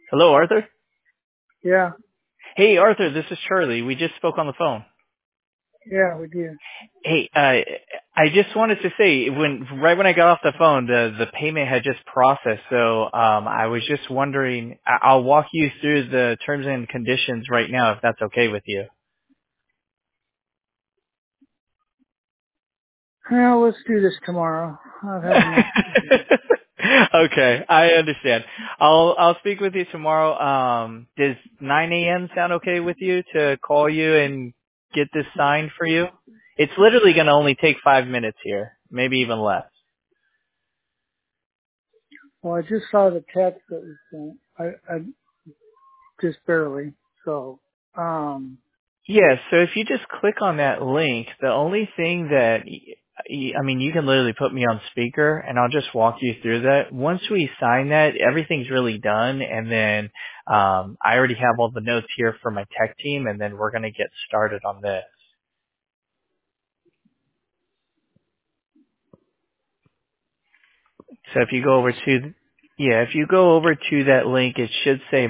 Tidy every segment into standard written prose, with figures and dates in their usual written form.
Hello, Arthur. Yeah, Hey, Arthur, this is Charlie. We just spoke on the phone. yeah, we did. Hey, I just wanted to say right when I got off the phone, the payment had just processed. So I was just wondering. I'll walk you through the terms and conditions right now, if that's okay with you. Well, let's do this tomorrow. I've had enough. Okay, I understand. I'll speak with you tomorrow. Does 9 a.m. sound okay with you to call you and get this signed for you? It's literally going to only take 5 minutes here, maybe even less. Well, I just saw the text that was sent. I just barely. So, Yeah, so if you just click on that link, the only thing that, I mean, you can literally put me on speaker and I'll just walk you through that. Once we sign that, everything's really done, and then I already have all the notes here for my tech team, and then we're going to get started on this. So if you go over to, yeah, if you go over to that link, it should say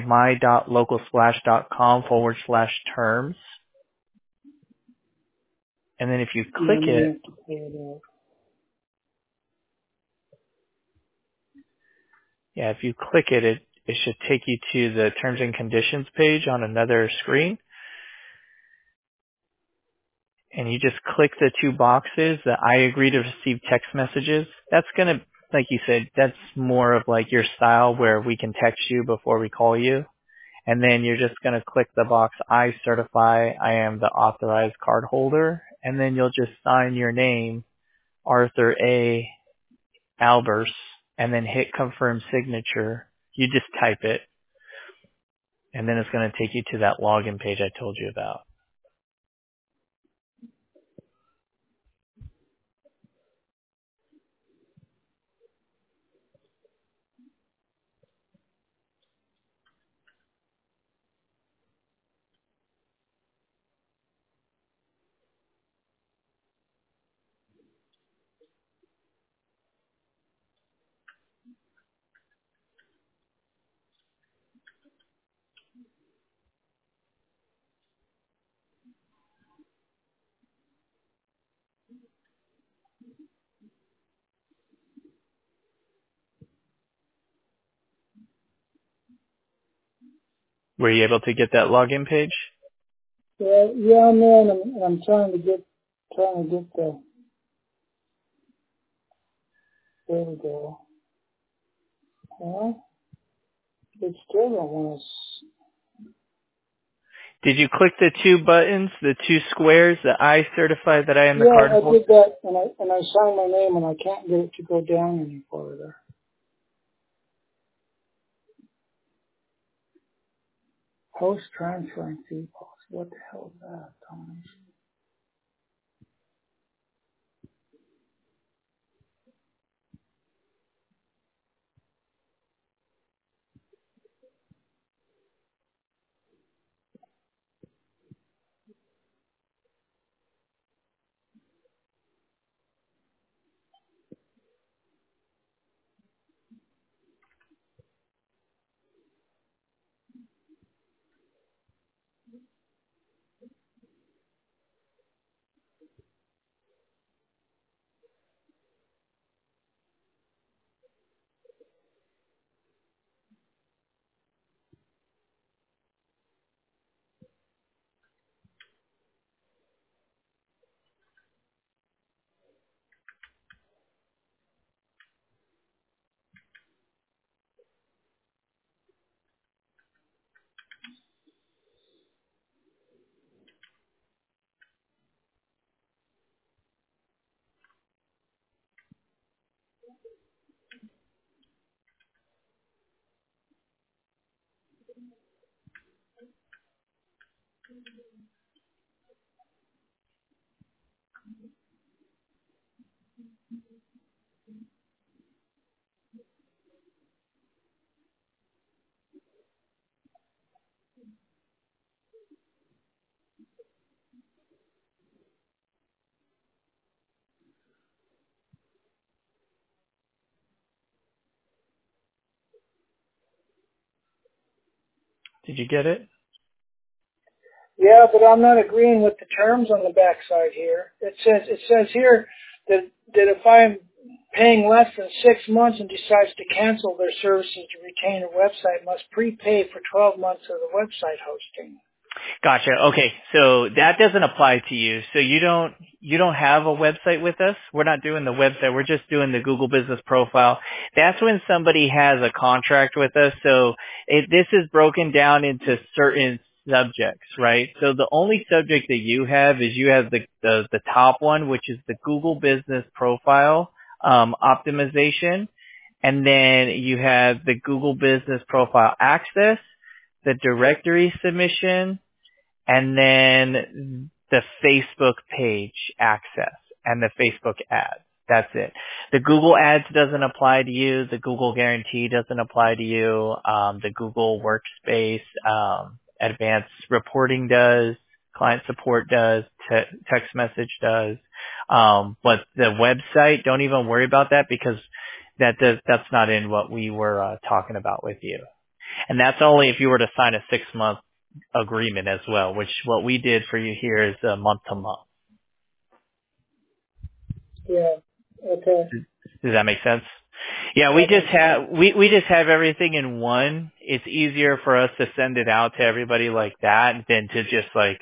my.localsplash.com/terms. And then if you let click me it, have to pull it up. yeah, if you click it, it should take you to the terms and conditions page on another screen. And you just click the two boxes that I agree to receive text messages. That's going to, like you said, that's more of like your style where we can text you before we call you. And then you're just going to click the box, I certify I am the authorized card holder. And then you'll just sign your name, Arthur A. Albers, and then hit confirm signature. You just type it, and then it's going to take you to that login page I told you about. Were you able to get that login page? Yeah, I'm in. I'm trying to get the. There we go. Well, it still don't want to. Did you click the two buttons, the two squares, that I certify that I am the Yeah, card I holder? did that, and I signed my name, and I can't get it to go down any further. Post transferring fee policy. What the hell is that, Tommy? Did you get it? Yeah, but I'm not agreeing with the terms on the backside here. It says here that if I'm paying less than 6 months and decides to cancel their services to retain a website, must prepay for 12 months of the website hosting. Gotcha. Okay, so that doesn't apply to you. So you don't have a website with us. We're not doing the website. We're just doing the Google Business Profile. That's when somebody has a contract with us. So this is broken down into certain subjects, right? So the only subject that you have is you have the top one, which is the Google Business Profile optimization, and then you have the Google Business Profile access, the directory submission, and then the Facebook page access and the Facebook ads. That's it. The Google ads doesn't apply to you. The Google guarantee doesn't apply to you. The Google workspace, advanced reporting does. Client support does. Text message does. But the website, don't even worry about that because that's not in what we were talking about with you. And that's only if you were to sign a 6-month agreement as well, which what we did for you here is month to month. Yeah. Okay. Does that make sense? Yeah, we just have everything in one. It's easier for us to send it out to everybody like that than to just like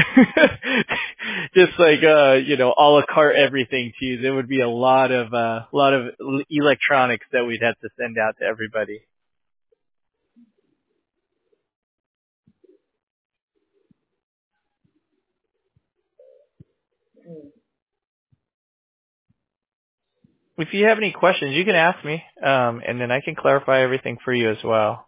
a la carte everything to you. There would be a lot of electronics that we'd have to send out to everybody. If you have any questions, you can ask me, and then I can clarify everything for you as well.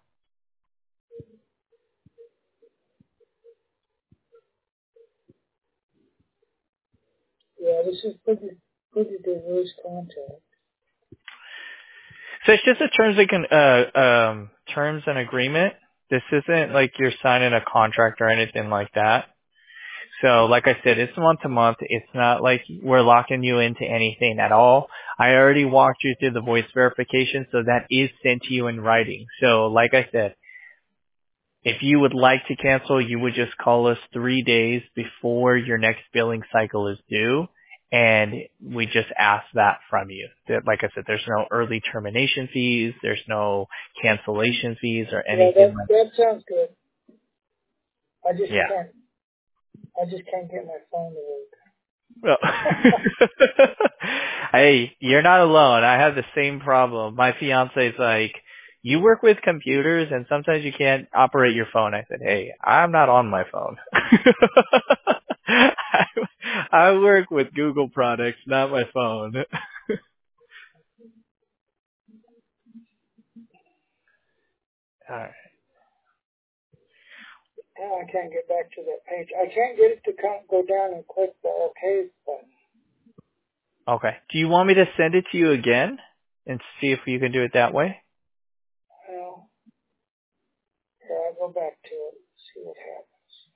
Yeah, this is pretty diverse content. So it's just a terms and agreement. This isn't like you're signing a contract or anything like that. So like I said, it's month to month. It's not like we're locking you into anything at all. I already walked you through the voice verification, so that is sent to you in writing. So like I said, if you would like to cancel, you would just call us 3 days before your next billing cycle is due, and we just ask that from you. Like I said, there's no early termination fees, there's no cancellation fees or anything. Yeah, that sounds good. I just Yeah. can't get my phone to work. Well, hey, you're not alone. I have the same problem. My fiance's like, you work with computers and sometimes you can't operate your phone. I said, hey, I'm not on my phone. I work with Google products, not my phone. All right. Now I can't get back to that page. I can't get it to go down and click the OK button. Okay. Do you want me to send it to you again and see if you can do it that way? Well, here, I'll go back to it and see what happens.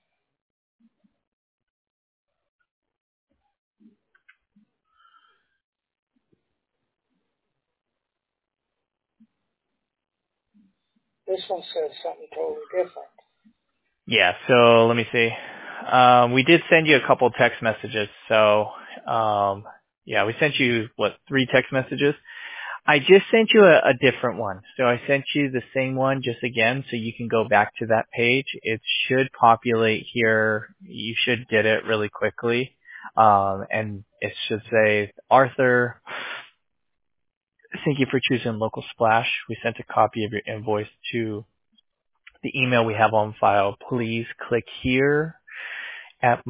This one says something totally different. Yeah, so let me see. We did send you a couple text messages. So, yeah, we sent you, 3 text messages? I just sent you a different one. So I sent you the same one just again so you can go back to that page. It should populate here. You should get it really quickly. And it should say, Arthur, thank you for choosing Local Splash. We sent a copy of your invoice to the email we have on file. Please click here at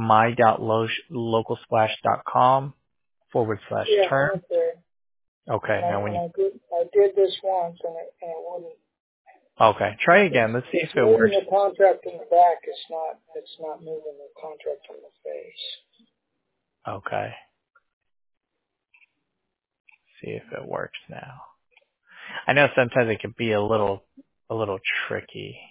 my.localsplash.com/term. Okay. Okay. Now when you, I did this once and it wouldn't. okay, try again. Let's see if it moving works. the contract in the back. It's not moving the contract in the face. Okay. See if it works now. I know sometimes it can be a little tricky.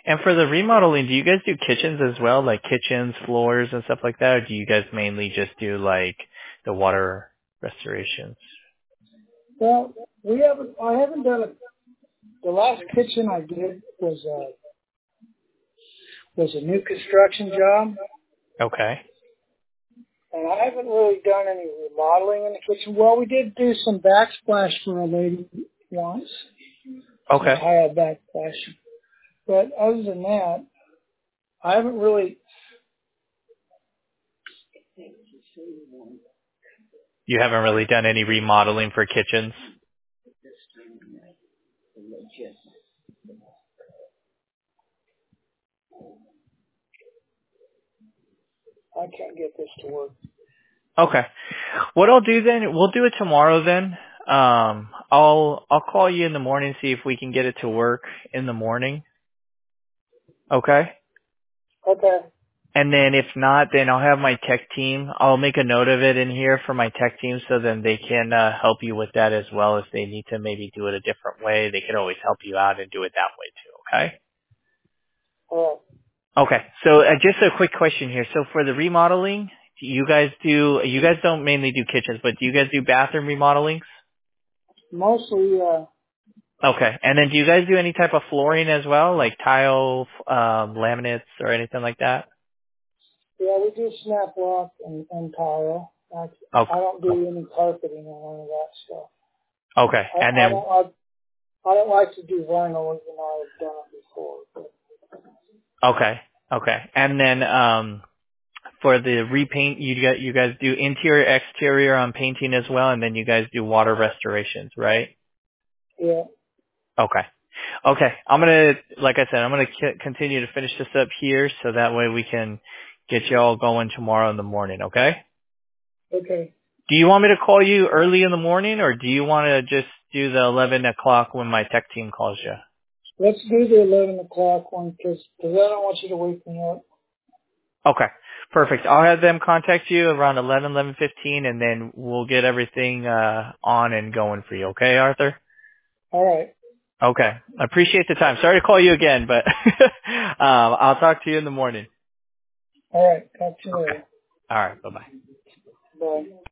And for the remodeling, do you guys do kitchens as well, like kitchens, floors, and stuff like that, or do you guys mainly just do like the water restorations? Well, I haven't done it. The last kitchen I did was a new construction job, Okay. and I haven't really done any remodeling in the kitchen. Well, we did do some backsplash for a lady once. Okay. Some tile backsplash. But other than that, I haven't really. You haven't really done any remodeling for kitchens? I can't get this to work. Okay. What I'll do then, we'll do it tomorrow then. I'll call you in the morning, see if we can get it to work in the morning. Okay? Okay. And then if not, then I'll have my tech team. I'll make a note of it in here for my tech team so then they can help you with that as well. If they need to maybe do it a different way, they can always help you out and do it that way too. Okay? All right. Okay. So just a quick question here. So for the remodeling, you guys don't mainly do kitchens, but do you guys do bathroom remodelings? Mostly, Okay. And then do you guys do any type of flooring as well, like tile, laminates or anything like that? yeah, we do snap rock and tile. Okay. I don't do any carpeting or any of that stuff. Okay. And then, I don't like to do vinyl even though I've done it before. But okay. Okay. And then, for the repaint, you guys do interior, exterior on painting as well, and then you guys do water restorations, right? yeah. Okay. Okay. Like I said, I'm gonna continue to finish this up here so that way we can get you all going tomorrow in the morning, okay? Okay. Do you want me to call you early in the morning or do you want to just do the 11 o'clock when my tech team calls you? Let's do the 11 o'clock one because I don't want you to wake me up. Okay. Perfect. I'll have them contact you around 11:15, and then we'll get everything on and going for you, okay, Arthur? All right. Okay. I appreciate the time. Sorry to call you again, but I'll talk to you in the morning. All right. Talk to you Okay. later. All right. Bye-bye. Bye.